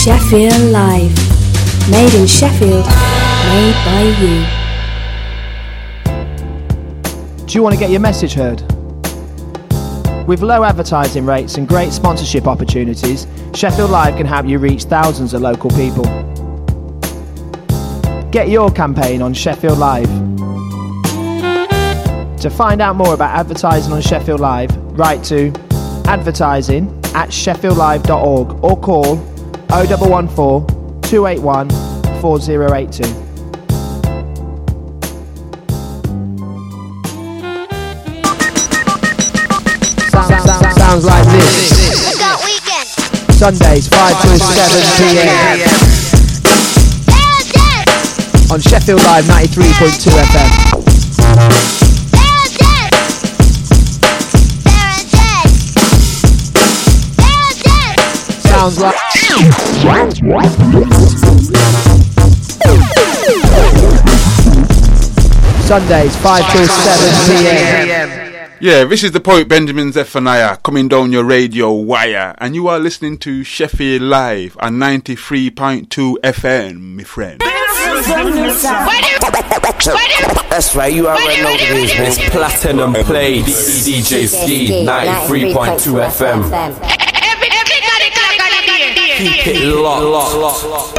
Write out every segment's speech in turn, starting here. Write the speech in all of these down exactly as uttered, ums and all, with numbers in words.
Sheffield Live. Made in Sheffield, made by you. Do you want to get your message heard? With low advertising rates and great sponsorship opportunities, Sheffield Live can help you reach thousands of local people. Get your campaign on Sheffield Live. To find out more about advertising on Sheffield Live, write to advertising at sheffield live dot org or call oh one one four, two eight one, four oh eight two. Sounds, sounds, sounds like this. Sundays five till seven p.m. on Sheffield Live ninety-three point two F M. Sounds like Sundays five till seven p.m. Yeah, this is the poet Benjamin Zephaniah coming down your radio wire, and you are listening to Sheffield Live on ninety-three point two F M, my friend. That's right, you already know what it is, man. Platinum Plates, D J Ski, ninety-three point two F M. Keep it locked, locked, locked.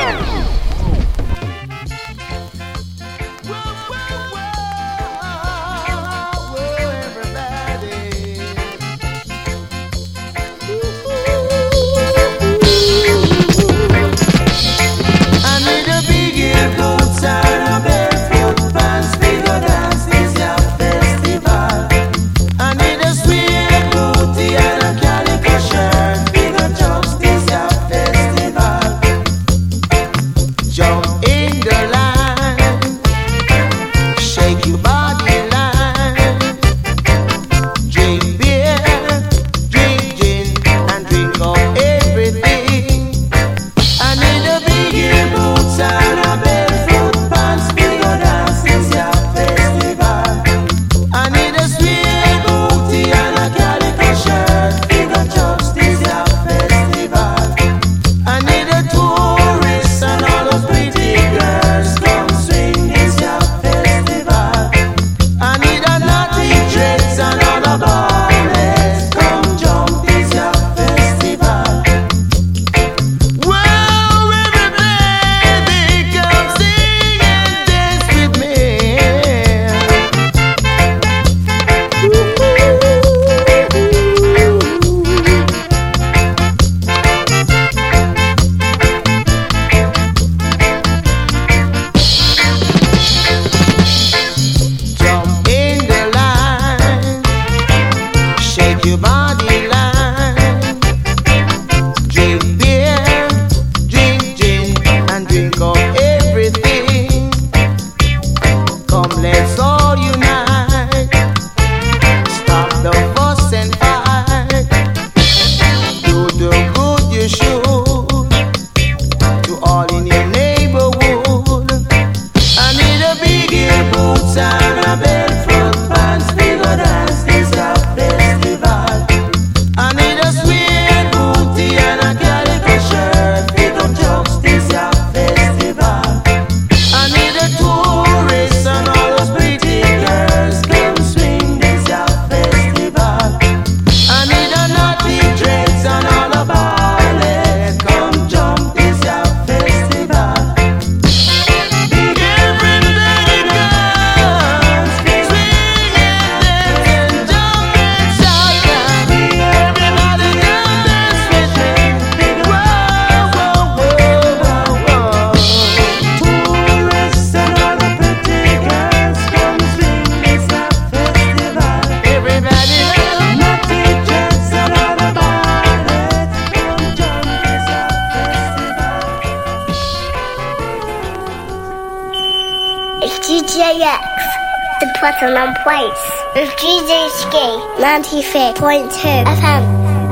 Platinum Plates with D J Ski ninety-three point two F M.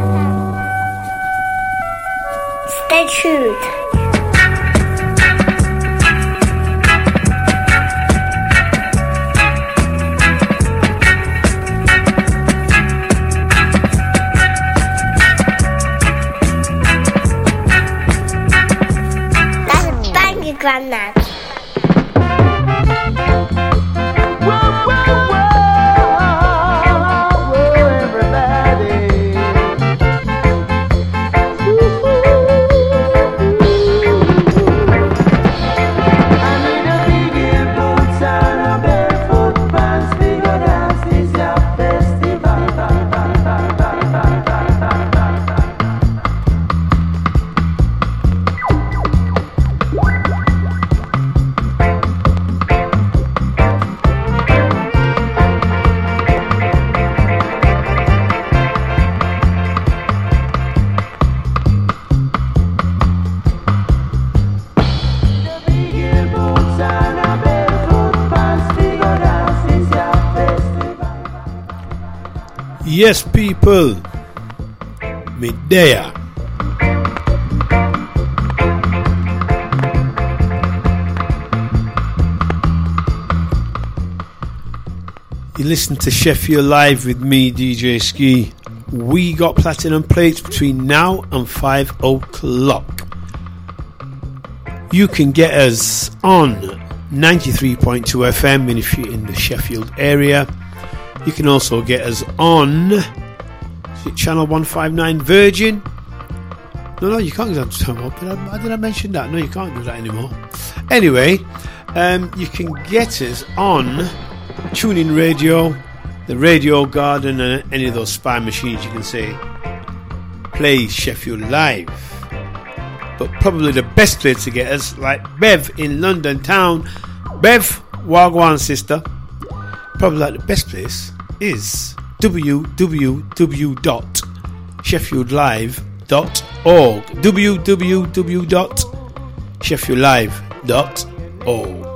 Stay tuned. Grandad. Yes, people, me there. You listen to Sheffield Live with me, D J Ski. We got platinum plates between now and five o'clock. You can get us on ninety-three point two F M if you're in the Sheffield area. You can also get us on channel one fifty-nine Virgin. No, no, you can't get on channel. Did I, did I mention that? No, you can't do that anymore. Anyway, um, you can get us on TuneIn Radio, the Radio Garden, and any of those spy machines. You can say play Sheffield Live. But probably the best place to get us, like Bev in London town. Bev, Wagwan sister. Probably like the best place is w w w dot sheffield live dot org. w w w dot sheffield live dot org.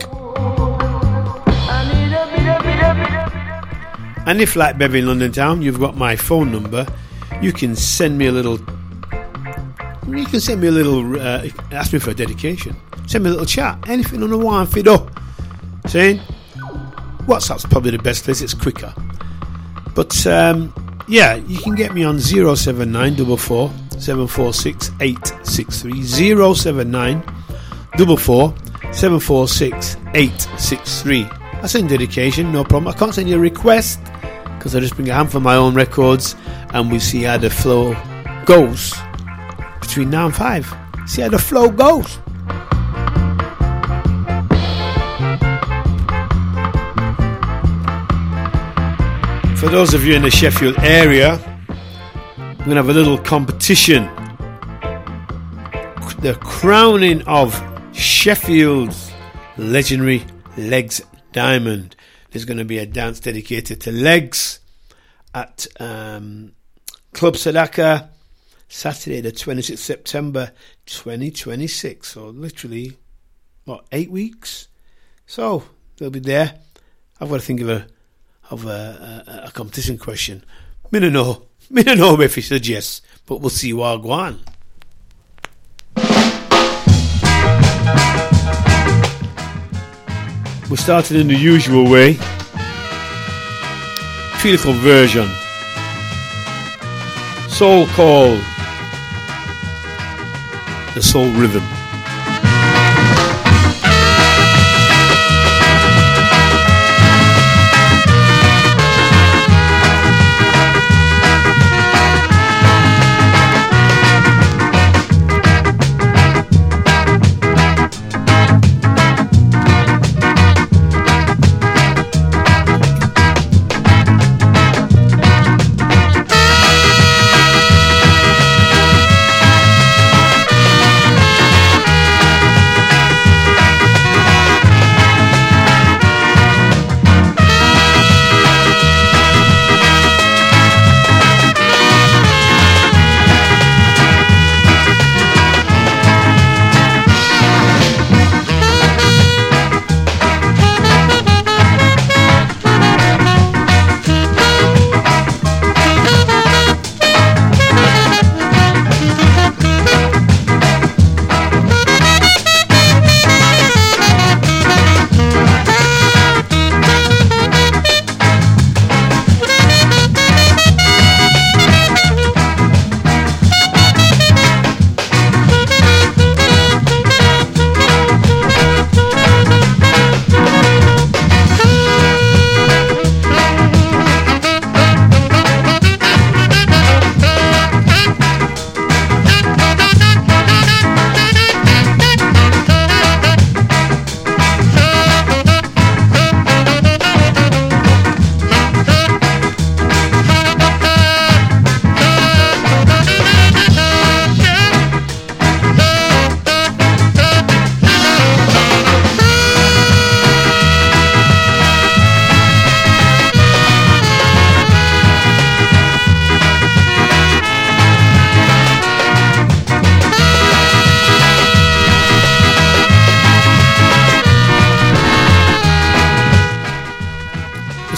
And if, like Bev in London town, you've got my phone number, you can send me a little. You can send me a little. Uh, ask me for a dedication. Send me a little chat. Anything on the one feed up. Saying. WhatsApp's probably the best place, it's quicker. But um, yeah, you can get me on zero seven nine four four seven four six eight six three. zero seven nine four four seven four six eight six three. I send dedication, no problem. I can't send you a request because I just bring a handful of my own records and we see how the flow goes between now and five. See how the flow goes. For those of you in the Sheffield area, we're going to have a little competition. The crowning of Sheffield's legendary Legs Diamond. There's going to be a dance dedicated to Legs at um, Club Sadaka, Saturday the twenty-sixth of September twenty twenty-six. So literally, what, eight weeks? So they'll be there. I've got to think of a of a, a, a competition question. Me no know. Me no know if he said yes, but we'll see what I go on. We started in the usual way. Critical version. Soul Call. The Soul Rhythm.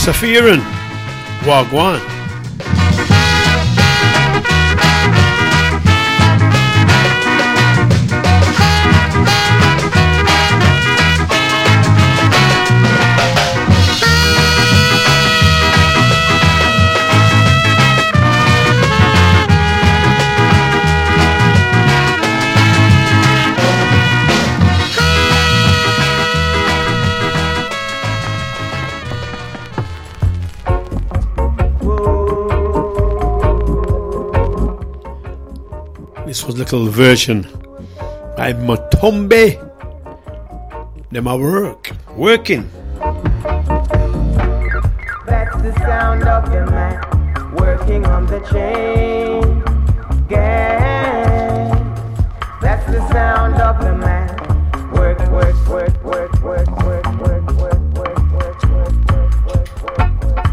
Safiran, Wagwan. This was a little version by Matombe. Them are work, working. That's the sound of the man working on the chain gang. That's the sound of the man work, work, work, work, work, work, work, work, work, work, work, work, work.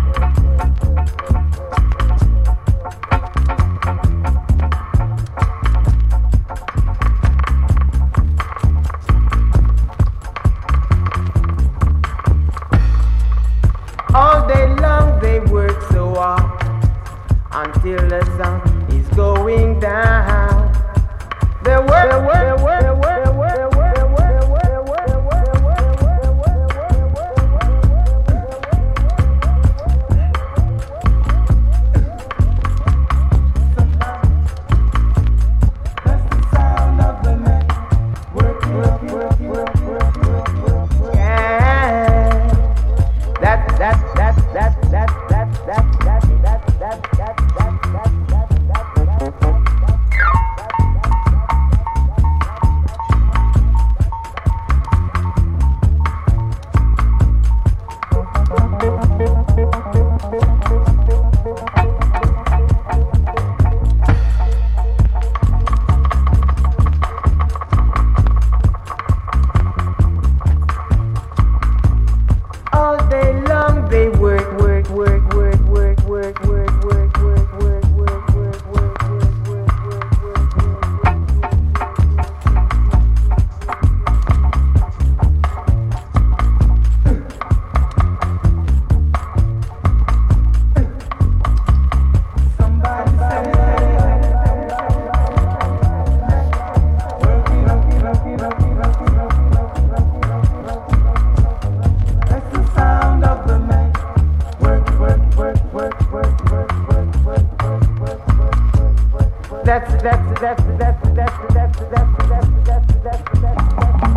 All day long they work so hard until the sun is going down. They work, they work, they work, they work, they work, they work, they work, they work, they work, they That's the sound of the man. Work, work, work, work, work, work, work, work. Yeah. That, that, that, that, that, that, that, that, that, that, that, that, that, that, all day long they work, work, work, work, work, work, work, work, work, work, work, work, work, work, Somebody say, working, working, working, working, working, working, working, working. That's the sound of the man. Work, work, work, work, work, work, work, work, work, work, work, work, work, work. That's that's that's that's that's that's that's that's that's that's that's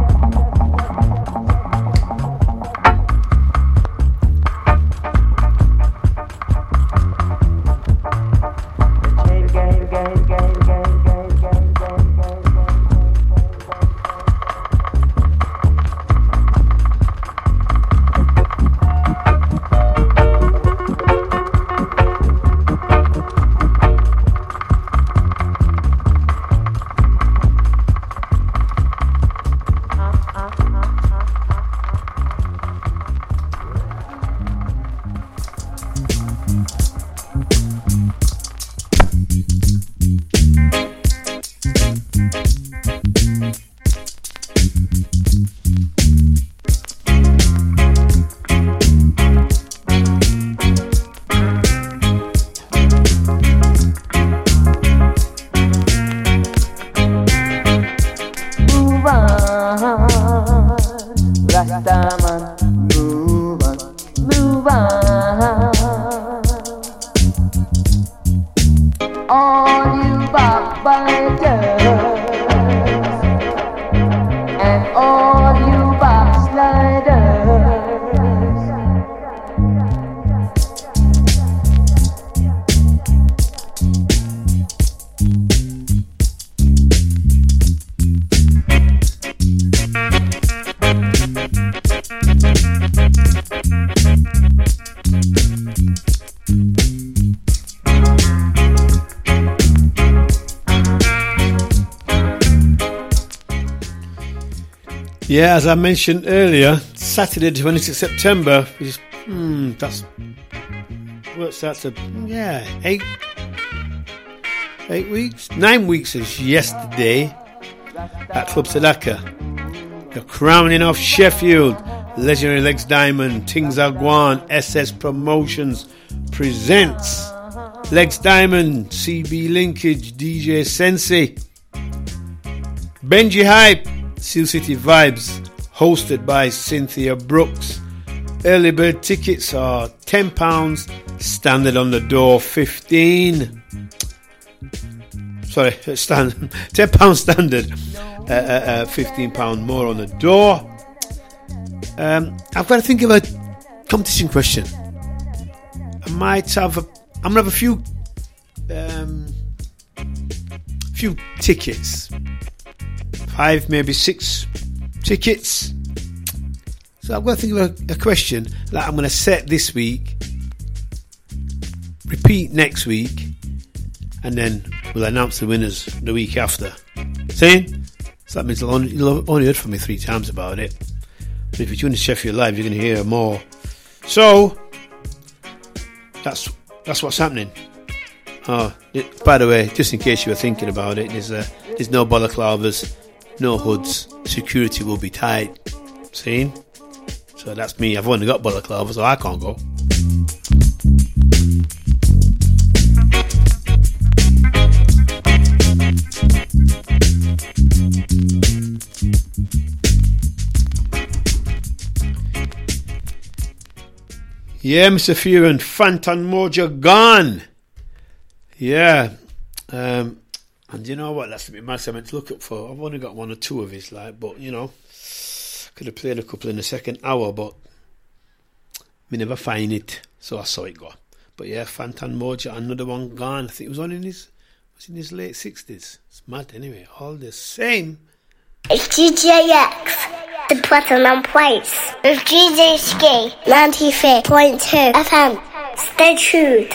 Yeah, as I mentioned earlier, Saturday the twenty-sixth of September is, hmm, that's, works out to, yeah, eight, eight weeks, nine weeks is yesterday at Club Sadaka. The crowning of Sheffield Legendary Lex Diamond, Things Are Gone, S S Promotions presents Lex Diamond, C B Linkage, D J Sensei, Benji Hype, Seal City Vibes, hosted by Cynthia Brooks. Early bird tickets are ten pounds, standard on the door fifteen. Sorry, stand, ten pounds standard, uh, uh, uh, fifteen pounds more on the door. Um, I've got to think of a competition question. I might have a, I'm going to have a few um, few tickets. Five, maybe six tickets. So I've got to think of a, a question that I'm going to set this week, repeat next week, and then we'll announce the winners the week after. See? So that means you'll only, you'll only heard from me three times about it. But if you tune to Sheffield Live, you're going to hear more. So that's that's what's happening. Oh, it, by the way, just in case you were thinking about it, there's, uh, there's no balaclavas, no hoods. Security will be tight. See? So that's me. I've only got balaclavas, so I can't go. Yeah, Mister Fearon, Phantom Moja gone. Yeah. Um, and you know what? That's a bit mad. I meant to look up for. I've only got one or two of his, like, but you know, could have played a couple in the second hour, but we never find it, so I saw it go. But yeah, Phantom Moja, another one gone. I think it was on in his, was in his late sixties. It's mad anyway. All the same. It's D J X, the Platinum Place, with D J Ski, ninety-three point two F M. Stay tuned.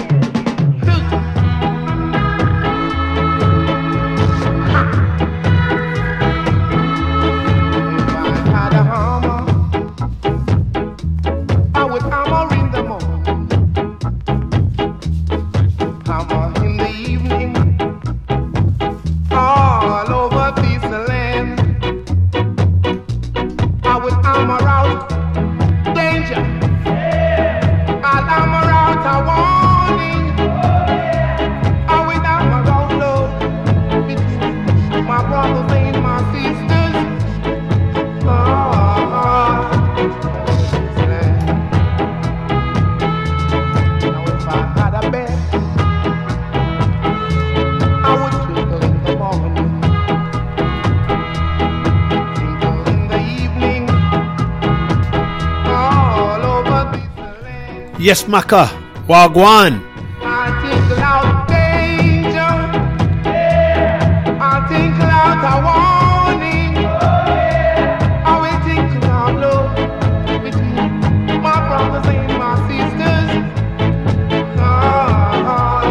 Yes, Maka, Wagwan. I think loud danger. I think loud a warning. I will think loud love between my brothers and my sisters. Oh,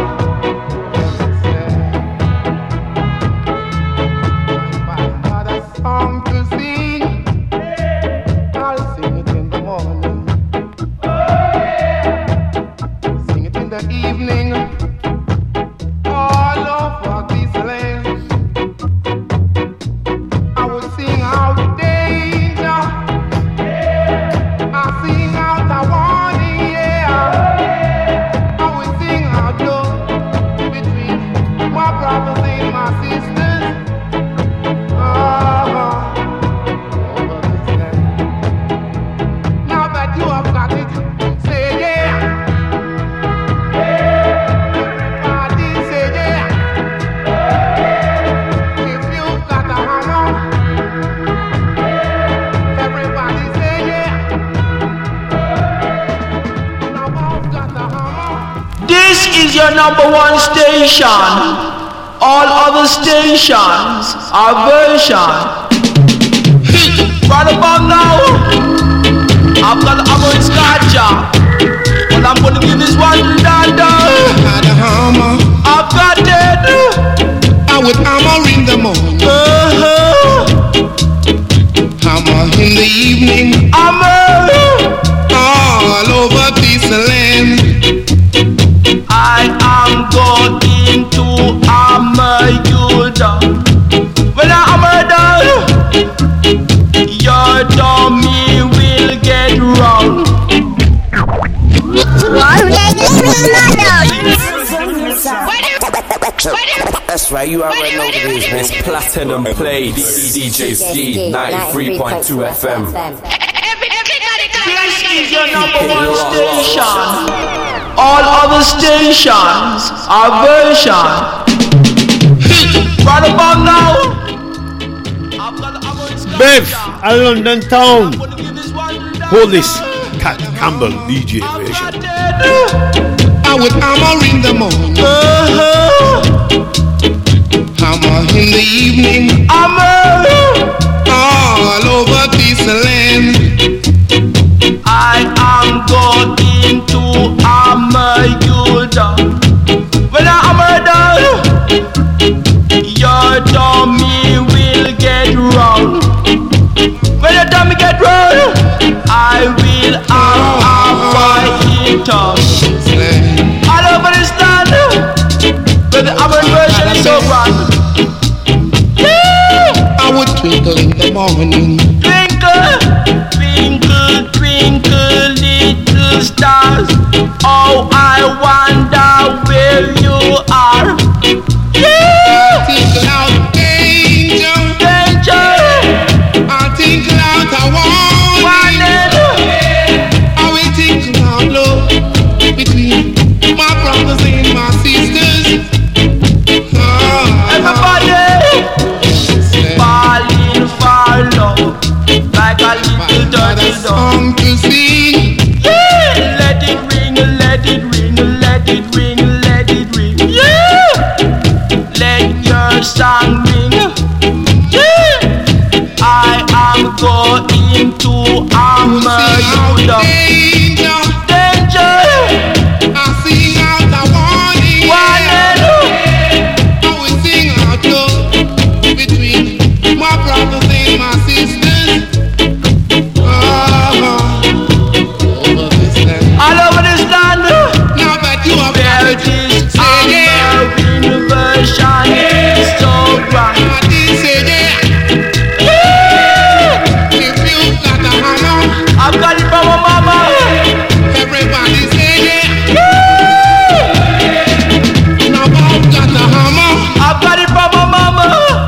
if I had a song to sing, I'll sing it in the morning. The evening, all over this land, I will sing out danger, I sing out a warning, yeah, I will sing out love between my brothers and my sisters, oh, over this land. Now that you have got it, say yeah. This is your number one station. All other stations are version. Right about now, I've got the hammer and scotcha. Well, I'm gonna give this one to Dada. Had a hammer. I've got it. I would hammer in the morning. Uh-huh. Hammer in the evening. Hammer. All over this land. I am going to hammer you down. When I hammer down, your dummy will That's right, you already know what it is, man. It's Platinum Plates, D J Ski, ninety-three point two F M. This is your number one station. All other stations are version. Right about now. Bev, a London town. Hold this Cat Campbell D J version. I would hammer in the morning, Uh-huh. hammer in the evening, Hammer. all over this land. I am going to hammer you down. When I hammer down, your dummy will get round. When your dummy get round, I will have a fight talk. All over this land, but the hammer version is so grand. I would twinkle in the morning, Twinkle, twinkle, twinkle, little stars. Oh, I wonder where you are. Yeah. tinkle out danger, Danger, I tinkle out a warning. I will tinkle out love between my brothers and my sisters. Ah, everybody falling for love like a little dirty dog. song to sing. Yeah. Let it ring, let it ring, let it ring, let it ring. Yeah. Let your song ring. Yeah. I am going to hammer you down. Danger, Danger, I sing out a warning. warning. I will sing out love between my brothers and my sisters. Ah, over this land. All over this land, Now that you have there got it is. say yeah. Hammer version is so grand. I did say yeah. Yeah. If you got a hammer, I've got it from my mama. everybody say yeah. Yeah. Now I've got a hammer. I've got it from my mama.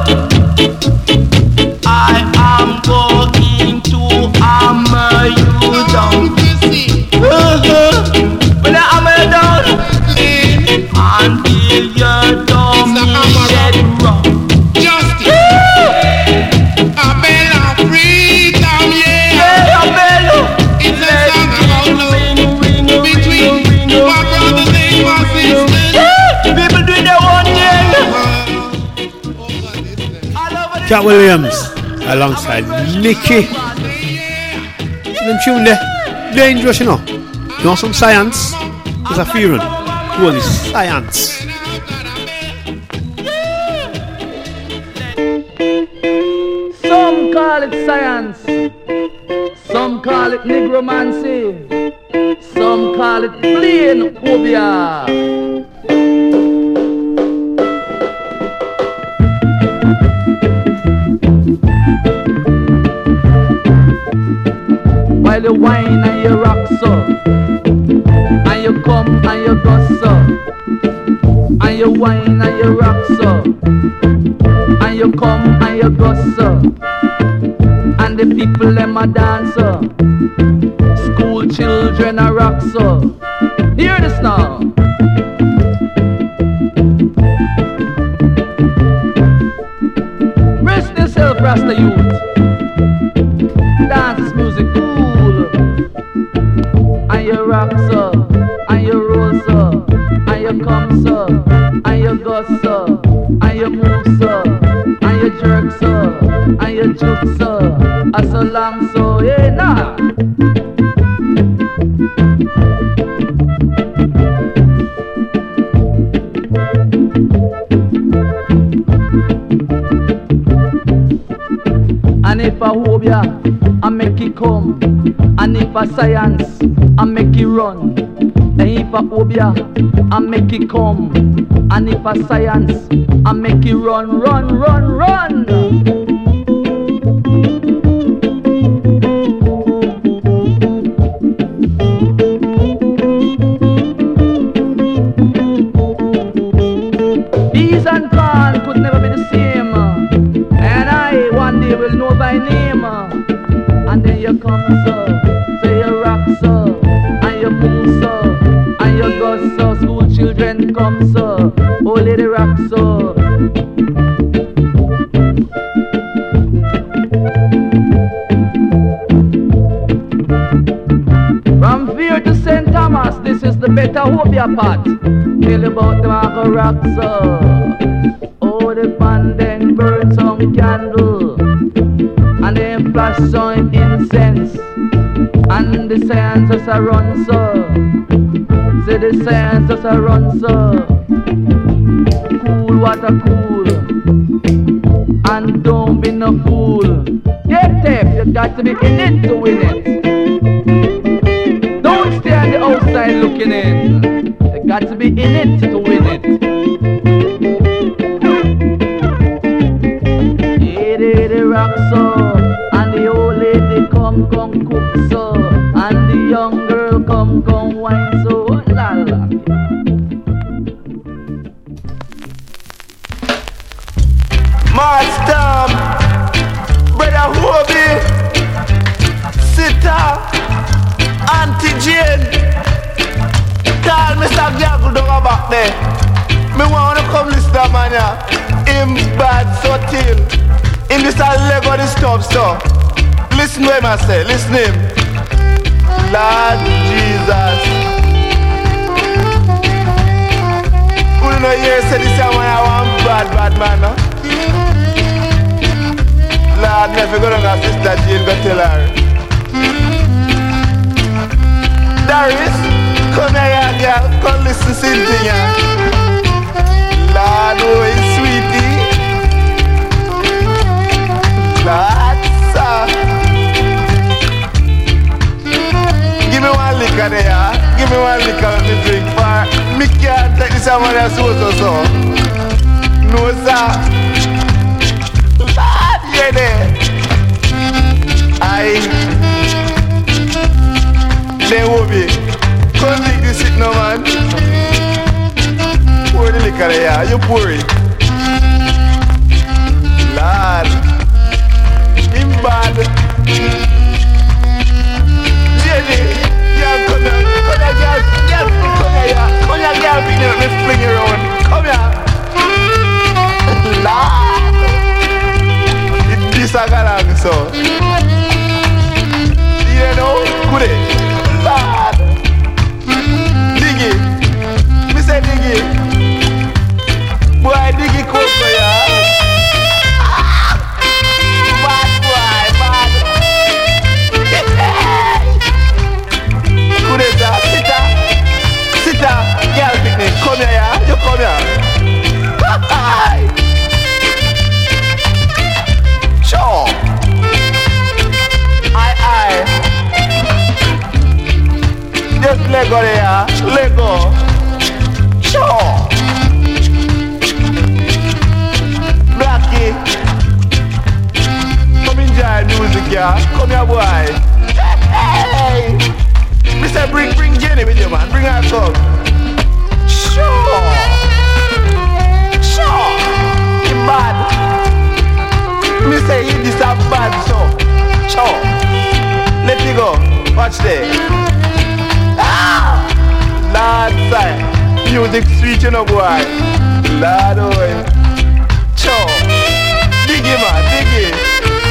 I am going to hammer you down. Song to sing. Uh-huh. When I hammer you down Then until your dummy get wrong. justice. Yeah. A bell of freedom, yeah. Yeah, I bell. It's a song about love Ring, ring, ring, between ring, ring, my brothers and my sisters. yeah. People do their own thing. Over this land. All over this Cat Williams alongside Nicky. Them tune there, dangerous, you know. You want some science? There's a fearing. What is science? Some call it science, some call it negromancy, some call it plain phobia. While you whine and you rock so, and you come and you go so, and you whine and you rock so, and you come and you go so, and the people them a dance so, school children a rock so. Hear this now. Rest yourself, Rasta youth. Dance is music cool, and you rock so, and you roll so, and you come so, and you go so, and you move so, and you jerk so, and you juke so, and so long so, yeah, nah. And if I hope ya, I make it come. And if I science, I make it run. And if I hope ya, I make it come. And if I science, I make it run, run, run, run. Peace and calm. come so. Say you rock so, and you move so, and you go so. School children come so, oh lady rock so. From Veer to Saint Thomas, this is the Better Hobia part. Tell you about the Marco rock so. Oh, the pandeng burn some candle, and then flash some incense, and the science just a run so. Say the science just a run so. Cool water cool, and don't be no fool. Get deaf, you got to be in it to win it. Don't stay on the outside looking in. You got to be in it to win it. Yeah, they, they rock so, and the old lady come, come cook so, and the young girl come, come wine so, la la. Master, Brother Hobie, Sita, Auntie Jane, tell Mister Gaggle down back there. Me wanna come listen to man ya. Him bad so till. Him this a leg of the stuff so. Listen to him I say, listen to him. Lord Jesus. Who don't know here say this a man I want bad bad man no? Lord never go down to Sister Jane go tell her. Darius, come here girl, come listen to something ya. Lord, oh, sweetie. Lord, sir. Give me one liquor there. Give me one liquor let me drink. For me can't take this one as so so so. No, sir. Lord, yeah there. I. They will be. Come drink this shit no man. Pour the liquor there, you pour it. Lord, him bad. Jenny, yeah, come here, come here, girl, girl, come here, come here, girl, bring it, let me fling it around. Come here. Lord, it's this a galang so. You know, good it. Lord, dig it. Me say dig it. Boy, diggy cook for ya. Bad boy, bad. Kureta, sita, sita, girl picnic. Come here, ya. You come here. Hi. Sure. Aye, aye. Just let go there. Let go. Sure. Blackie, come enjoy music, yeah. Come here, boy. Hey, me say bring, bring Jenny with you, man. Bring her come. Sure, sure. You bad. Me say he this a bad so. Sure. Let me go. Watch there. Ah, Lord, say music sweet, you know, boy. Lord, boy. Dig it, man, dig it.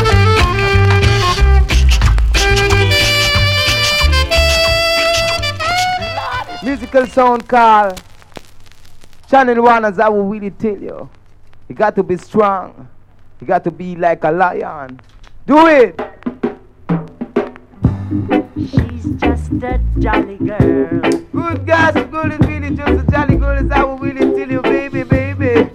Musical sound call Channel One, as I will really tell you. You got to be strong. You got to be like a lion. Do it! She's just a jolly girl. Good gossip, good is really just a jolly girl, as I will really tell you, baby, baby.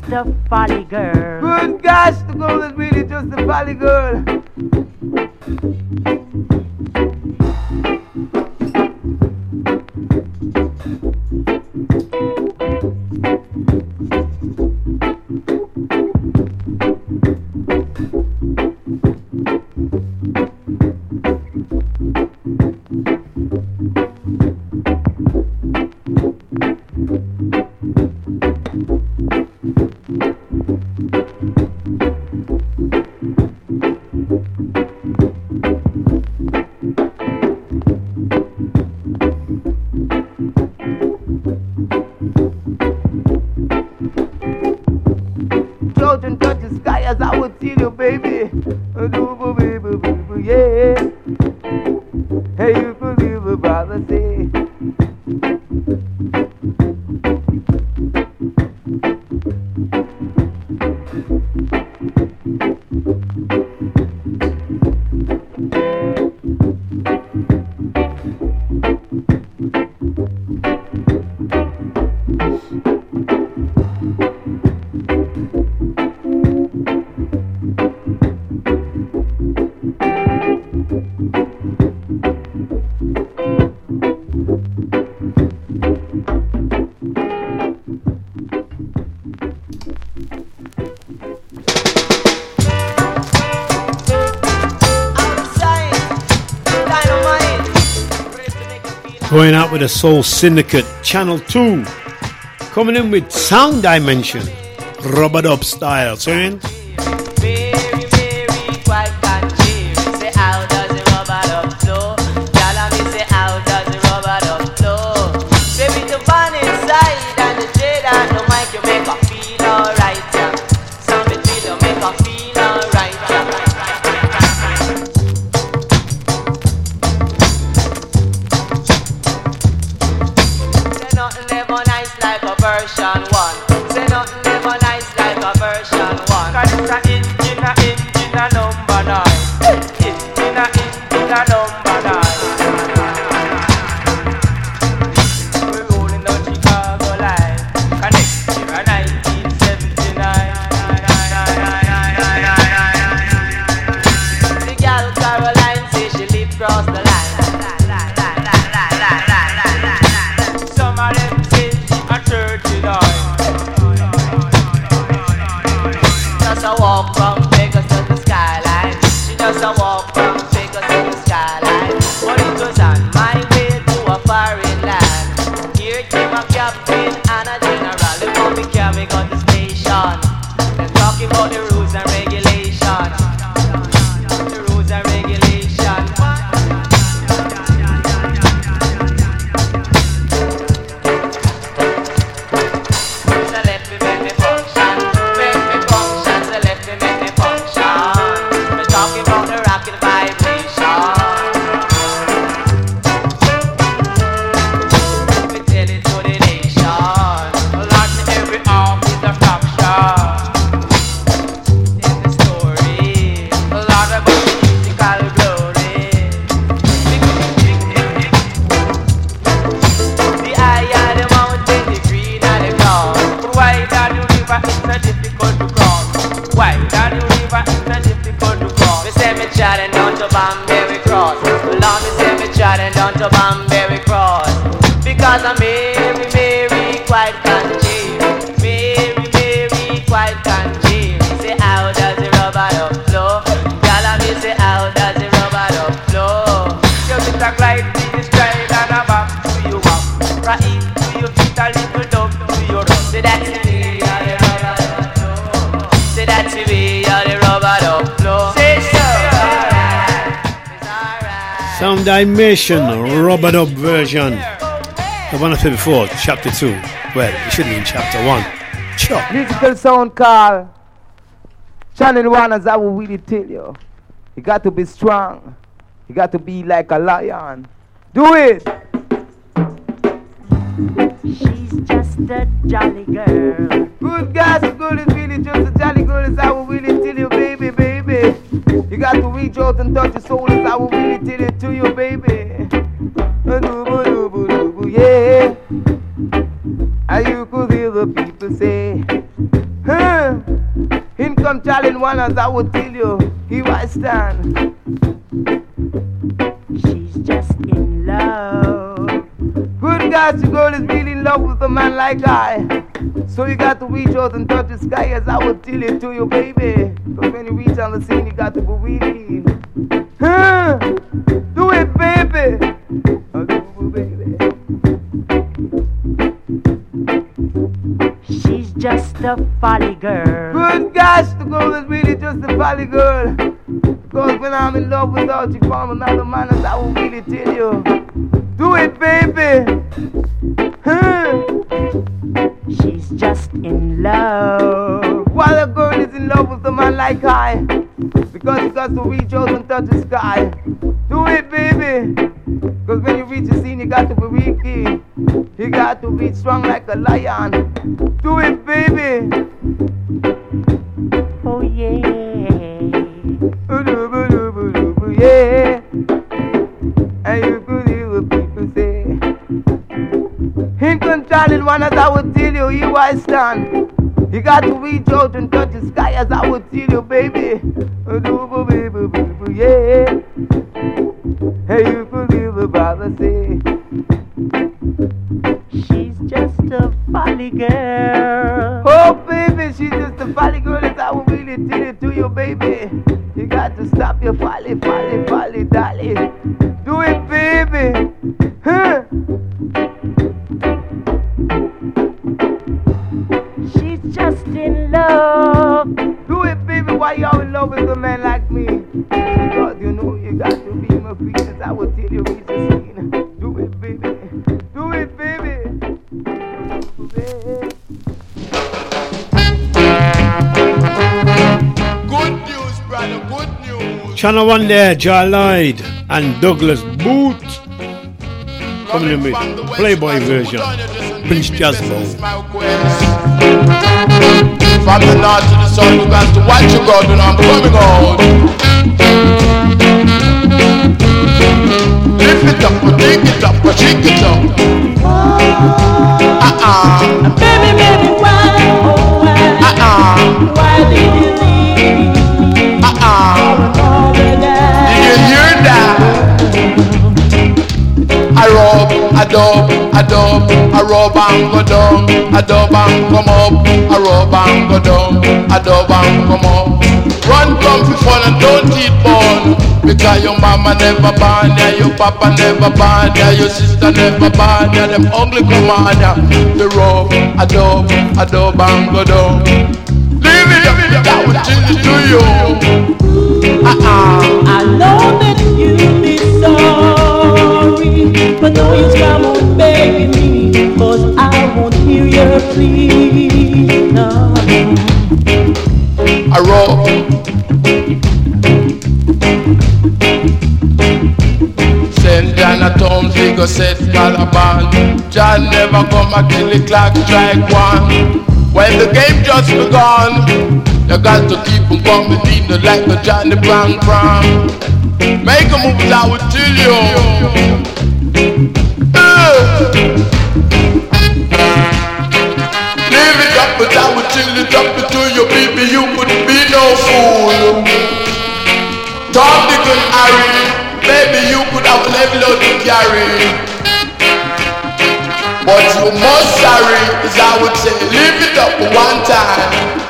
a folly girl. Good gosh, the girl is really just a folly girl. Children touch the sky as I would tell you, baby. Yeah. Hey, you could leave a brother say. Going out with a Soul Syndicate, Channel two. Coming in with Sound Dimension, Rubber Dub style, saying Sound Dimension, Rubber Dub version. The one I played before, chapter two. Well, it should be in chapter one. Chop. Musical sound call. Channel one, as I will really tell you. You got to be strong. You got to be like a lion. Do it! She's just a jolly girl. Good guys, the girl is really just a jolly girl, as I will really tell you, baby, baby. You got to reach out and touch your soul, as I will really tell it to you, baby. Yeah. And you could hear the people say, hey. manners, I will tell you. Here I stand. She's just in love. Good guys, your girl is really in love with a man like I. So you got to reach out and touch the sky, as I will tell it to you, baby. Cause when you reach on the scene, you got to be real. Huh? Do it, baby. Oh, do it, baby. She's just a folly girl. Good gosh, the girl is really just a folly girl. Because when I'm in love with her, she found another man, as I will really tell you. Do it, baby. Huh? She's just in love. While a girl is in love with a man like I, because you got to reach out and touch the sky. Do it, baby. Because when you reach the scene, you got to be weak. You got to be strong like a lion. Do it, baby. Oh yeah. Yeah. And you could hear what people say. In controlling one, as I would tell you, here I stand. You got to reach out and touch the sky, as I would tell you, baby. Yeah. Hey, you could hear the brother say. She's just a folly girl. Oh, baby, she's just a folly girl, as I would really tell it to you, baby. You got to stop your folly, folly, folly, dolly. Do it, baby. Huh? She's just in love. Do it, baby. Why y'all in love with a man like me? Because you know you got to be my princess. I will tell you reach the scene. Do it, baby. Do it, baby. Good news, brother. Good news. Channel one there, Jar Lloyd and Douglas Booth. Coming in with Playboy version. Prince Jasmine. From the north to the south, you got to watch your God when I'm coming out. Lift it up, or dig it up, or shake it up. Uh-uh. Baby, baby, why, oh why, uh-uh. Why did you leave? Uh-uh. Did you hear that? I rub, I dub, I dub, I rub and go down, I dub and come up, I rub and go down, I dub and come up. Run, come for fun and don't eat bun, because your mama never born ya, your papa never born ya, your sister never born ya, them ugly come on ya. The rub, I dub, I dub and go down. Leave it up, I will tell it to you. Uh-uh. I know that you'll be sorry, but no use come on begging me, cause I won't hear your plea. No. I roll. Saint John a town figure set Calaban. John never come until the clock strike one. When the game just begun, you got to keep on coming in like the Johnny Brown Brown. Make a move, I will tell you. Uh. Leave it up, but I will tell it up to you, baby. You couldn't be no fool. Tom, Dick and Harry, baby, you could have never load to carry. But you must sorry, as I would say, leave it up one time.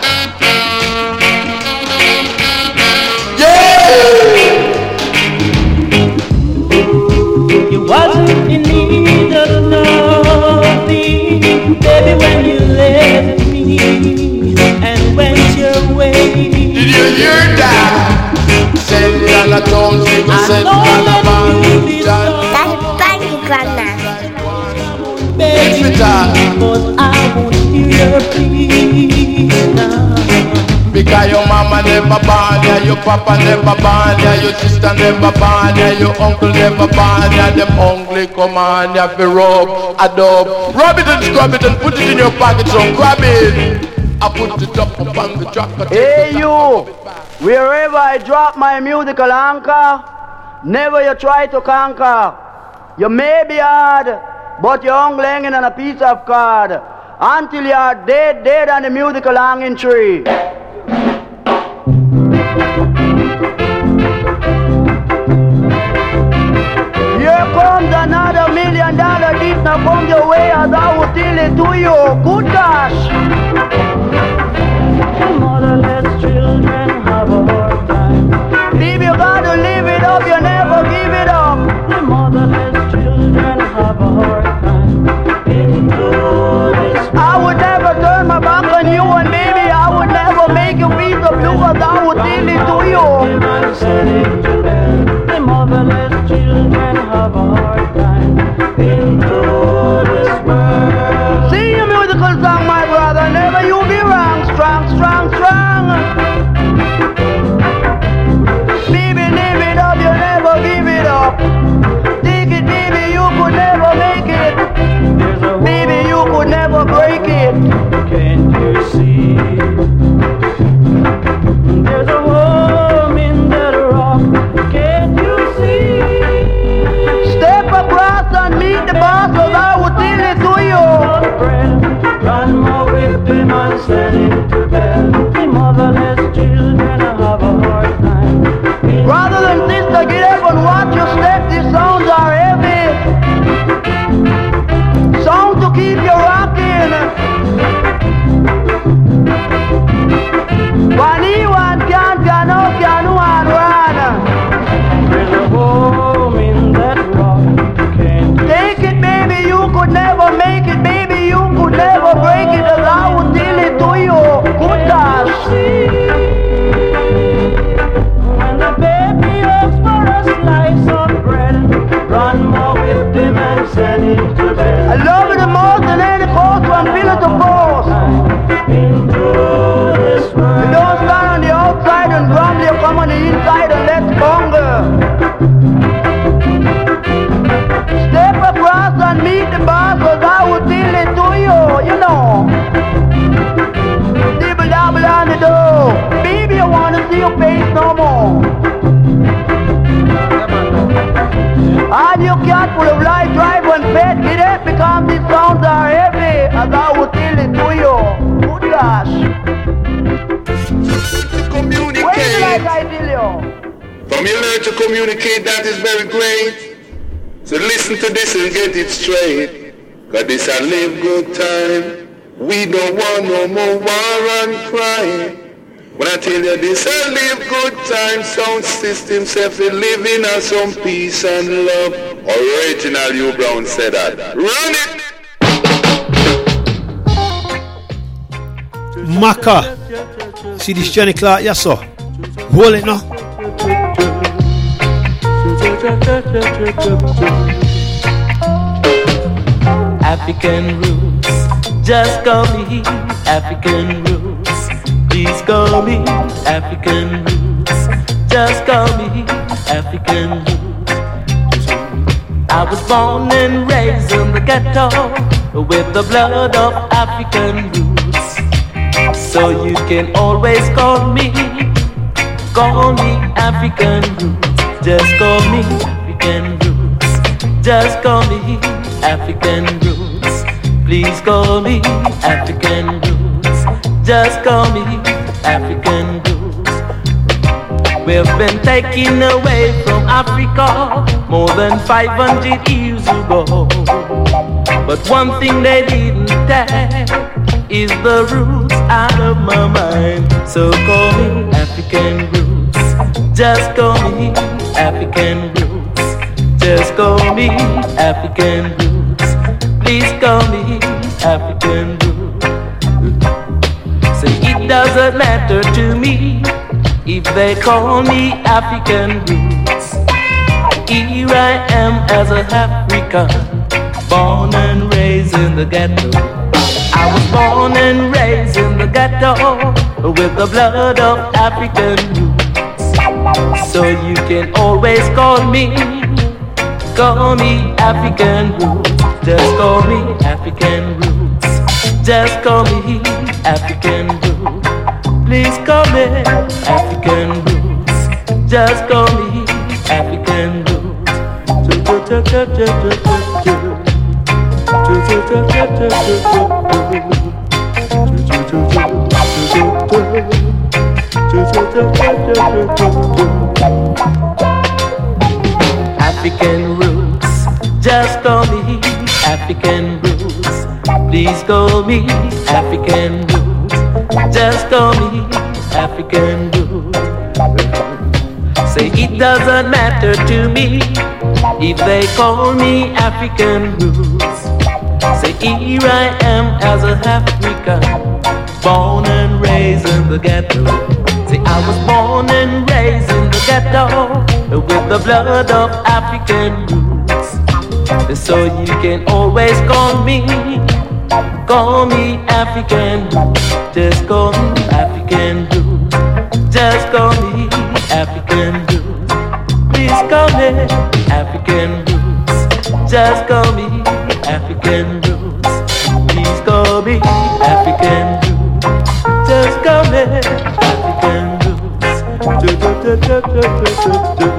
You wasn't in need of nothing, baby, when you left me and went your way. Did you hear that? Said it on a tone, people said it That's Baggy Grandma. Baby, cause I won't hear your plea now. Because your mama never born ya, your papa never born ya, your sister never born ya, your uncle never born ya. Them hungry come on ya, fi rub, adobe, rub it and scrub it and put it in your pocket, so grab it. I put it up upon the track. Hey you, wherever I drop my musical anchor, never you try to conquer. You may be hard, but you're only hanging on a piece of card until you are dead, dead on the musical hanging tree. tell it to you. Good gosh. Motherless children have a hard time. Baby, you gotta live it up, you never give it up. The motherless children have a hard time. Into this I would never turn my back on you, and baby, I would never make you feel the blue, cause I would tell it to you. The motherless children have a hard time. Into this world. Sing your musical song, my brother, never you be wrong. Strong, strong, strong. Baby, live it up, you never give it up. Take it, baby, you could never make it. Baby, you could never break it. Can't you see? There's a home in that rock. Can't you see? Step across and meet the boss, cause I will tell it to you. Run more with him and send him to bed. The motherless children have a hard time. Brother and sister, get up and watch your step. These sounds are heavy. Sound to keep you rocking. One E one can can up can one run. There's a home in that rock. Can't you Take it, baby, you could never make it, baby, you could never break it, as I would tell it to you. Good gosh. When the baby asks for a slice of bread, run more with him and send him to bed. I love it the most in any coast from pillar to post. Into this world. You don't stand on the outside and grumble, you come on the inside and let's bungle. Step across and meet the boss, cause I would tell it to you, you know. Dibble dabble on the door. Baby, I wanna see your face no more. And you can't full of life, drive and fed, get it, because these sounds are heavy, as I would tell it to you. Good gosh. Communicate. Wait till I tell you. From you learn to communicate, that is very great. So listen to this and get it straight. Cause this a live good time. We don't want no more war and crime. When I tell you this a live good time, sound system self living on some peace and love. Original U Brown said that. Run it! Maka. See this Johnny Clark, yes sir. Hold it now. African roots, just call me African roots. Please call me African roots. Just call me African roots. I was born and raised in the ghetto with the blood of African roots. So you can always call me, call me African roots. Just call me African roots. Just call me African roots. Please call me African roots. Just call me African roots. We've been taken away from Africa more than five hundred years ago. But one thing they didn't take is the roots out of my mind. So call me African roots. Just call me African roots. Just call me African roots. Please call me African roots. Say it doesn't matter to me if they call me African roots. Here I am as a African, born and raised in the ghetto. I was born and raised in the ghetto with the blood of African roots. So you can always call me, call me African roots. Just call me African roots. Just call me African roots. Please call me African roots. Just call me African roots. African roots, just call me African roots. Please call me African roots. Just call me African roots. Say it doesn't matter to me if they call me African roots. Say here I am as a African, born and raised in the ghetto. Say I was born and raised in the ghetto with the blood of African roots. So you can always call me, call me African roots. Just call me African roots. Just call me African roots. Please call me African roots. Just call me African roots. Please call me African roots. Just call me African roots. Do, do, do, do, do, do, do.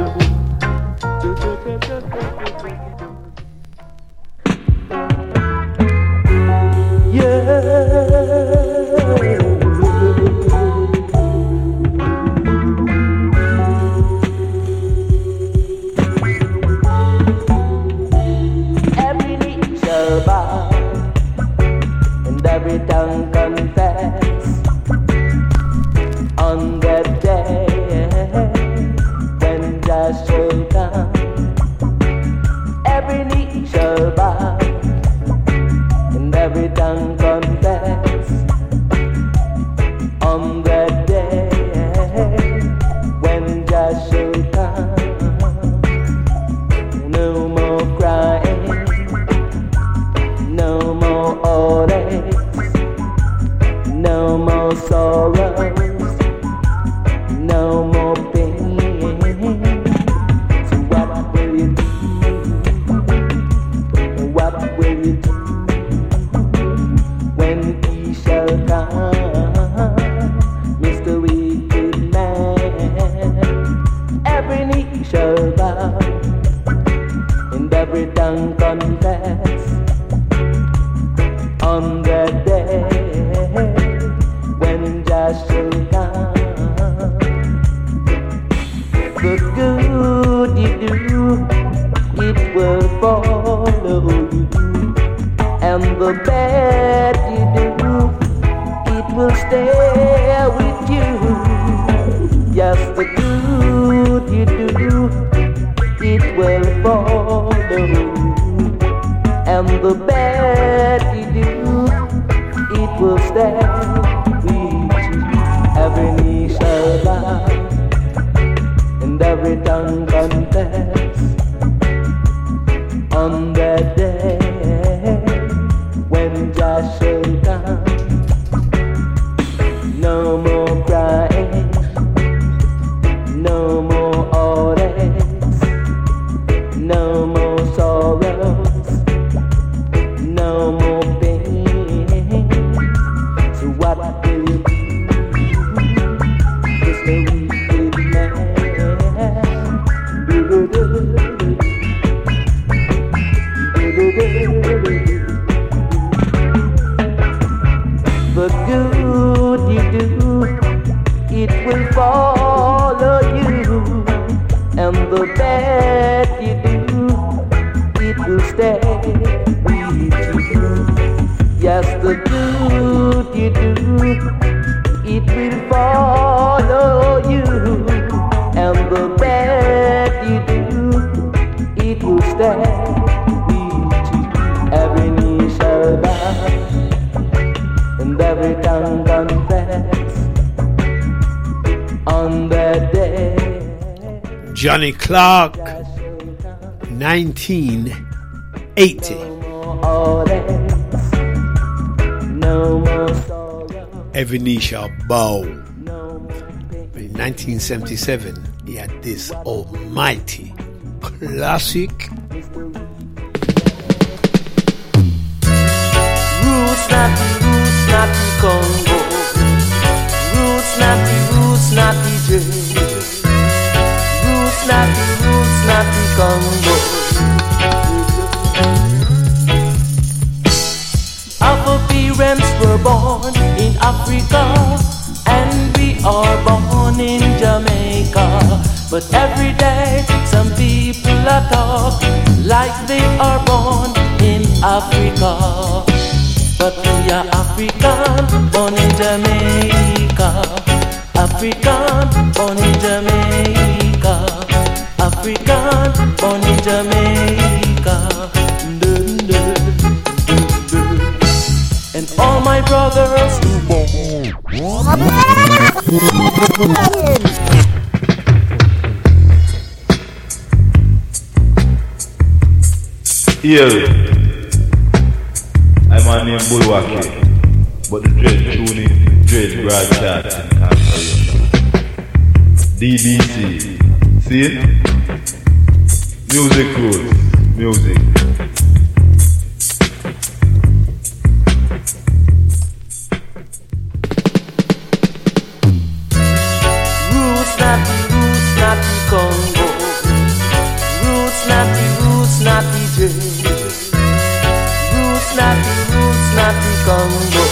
Johnny Clark, nineteen eighty. Every knee shall bow. In nineteen seventy-seven, he had this almighty classic. Roots natty, roots natty Congo. Roots natty, roots natty J. Roots natty, roots natty Congo. Our parents were born in Africa, and we are born in Jamaica. But every day some people are talk like they are born in Africa. but we are African, born in Jamaica. African, born in Jamaica. African, born in Jamaica. Dun, dun, dun, dun. And all my brothers who born. Here, I'm on name Bulwaki, but the dread tuning, dread broadcasting corporation. D B C, see it? Music rules, music. Roots natty, roots natty Congo. Roots natty, roots natty J. Roots natty, roots natty Congo.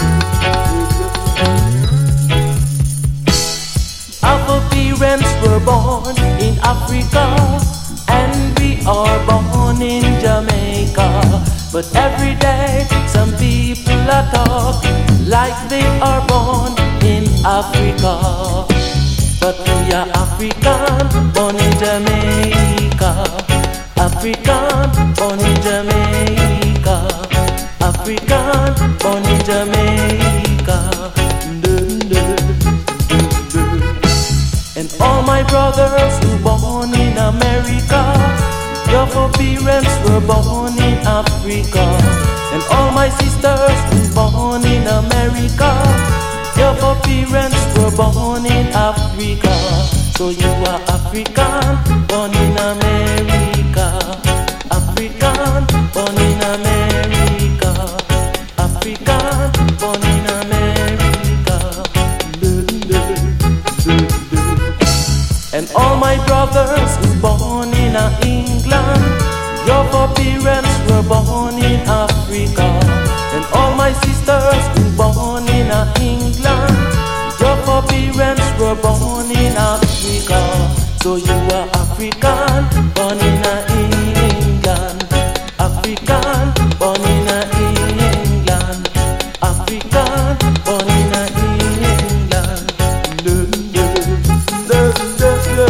Our parents were born in Africa, and we are born in Jamaica. But every day some people are talk like they are born in Africa. But we are African, born in Jamaica. African, born in Jamaica. African, born in Jamaica. Dun, dun, dun, dun. And all my brothers who born in America, your parents were born in Africa. And all my sisters who born in America, your parents were born in Africa. So you are African, born in America. African, born in America. African, born in America. Dun, dun, dun, dun. And all my brothers who born in England, your parents were born in Africa. And all my sisters who born in England, your parents were born in Africa. So you are African, born in England. African, born in England. African, born in England. Dun, dun, dun, dun, dun,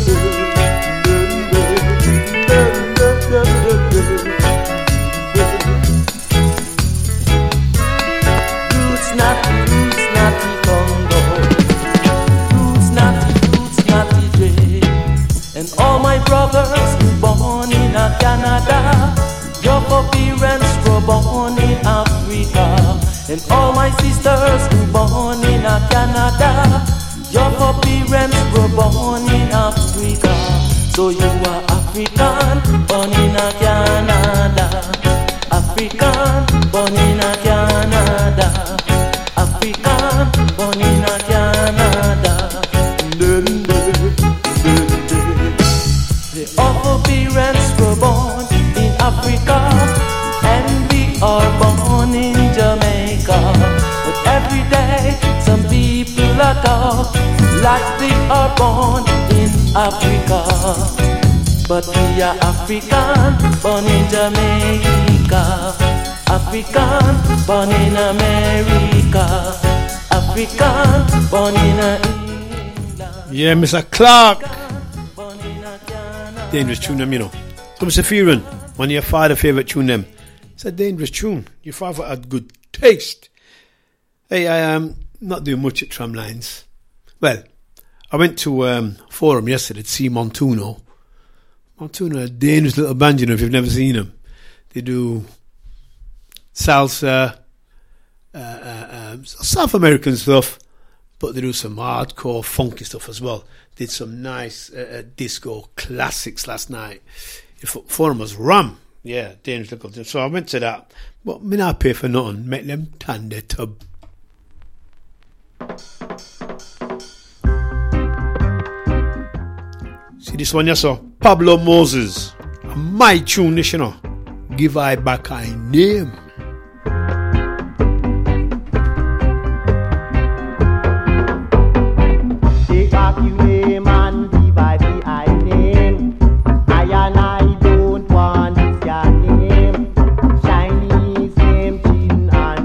dun, dun, dun, dun, dun. Roots natty, roots natty Congo. Roots natty, roots natty J. And all my brothers who born in Canada, your parents were born in Africa. And all my sisters who born in Canada, your parents were born in Africa. So you are African, born in Canada. African, born in Canada. African, born in Canada. Dun, dun, dun, dun. The other parents were born in Africa, and we are born in Jamaica. But every day some people are talk like they are born in Africa. But we are African, born in Jamaica. African, born in America. African, born in England. Yeah, Mister Clark. Dangerous tune them, you know. So Mister Fearon, one of your father's favourite tune them. It's a dangerous tune. Your father had good taste. Hey, I am um, not doing much at Tramlines. Well, I went to um, Forum yesterday to see Montuno. Montuno, a dangerous little band, you know, if you've never seen them. They do salsa, uh, uh, um, South American stuff, but they do some hardcore, funky stuff as well. Did some nice uh, uh, disco classics last night. Forum was rum. Yeah, dangerous little thing. So I went to that. But me not pay for nothing. Make them tan their tub. See this one, yes, sir? Pablo Moses. My tune, you know. Give I back I name. Take back your name and give I be I name. I and I don't want this your name. Chinese name, Chin and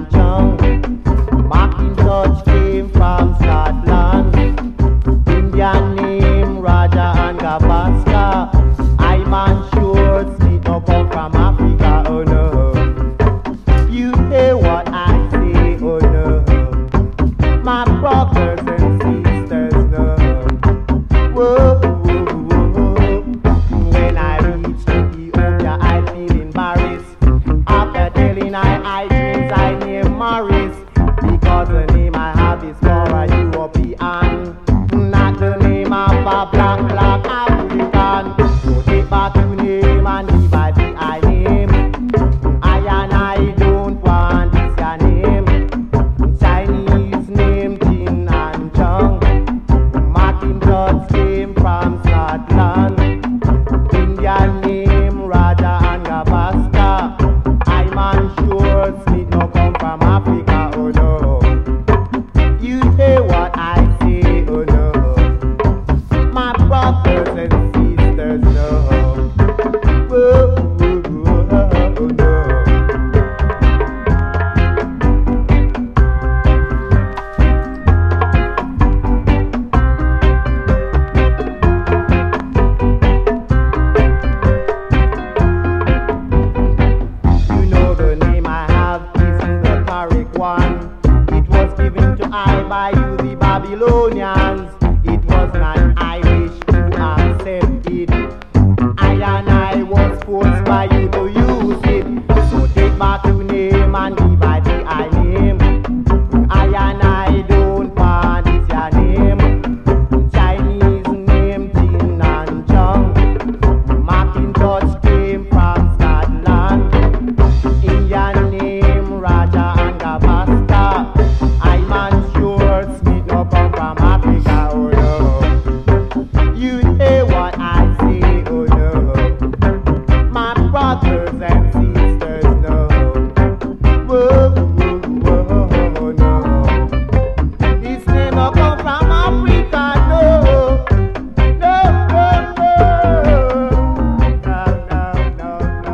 by you the Babylonians. It was not Irish to accept it. I and I was forced by you to use it. So take back your name and give I the I name. I and I don't want is your name. Chinese name Jin and Chong. Macintosh came from Scotland. Indian name Raja and Gavasta. I'm unsure Smith no come from Africa, oh no. You hear what I say, oh no. My brothers and sisters, no. Whoa, whoa, whoa, no. His name no come from Africa, no. No, no, no. No, no, no,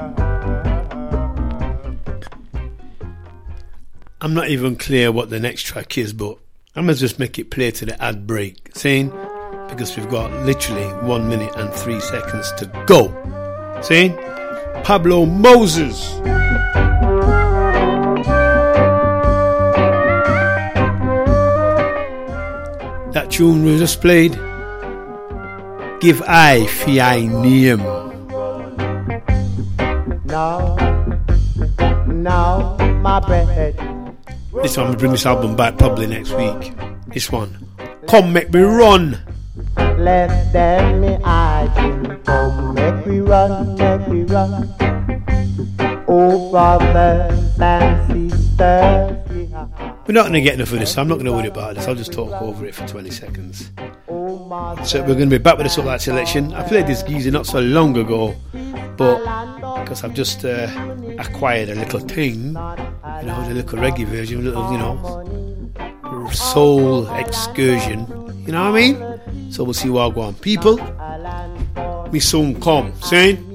I'm not even clear what the next track is, but I'm going to just make it play to the ad break. Saying, because we've got literally one minute and three seconds to go. Saying, Pablo Moses. That tune we just played, Give I Fi I Name. Now, now, my bread. This one, we bring this album back probably next week. This one, Come Make Me Run. Let them me ask you, come make we run, make we run. Oh, brothers and sisters, yeah. We're not going to get enough of this, so I'm not going to worry about this. I'll just talk over it for twenty seconds. So we're going to be back with a sort of that selection. I played this geezer not so long ago, but because I've just uh, acquired a little thing, you know, the little reggae version, a little, you know, soul excursion, you know what I mean? So we'll see what I go on. People, me soon come, saying.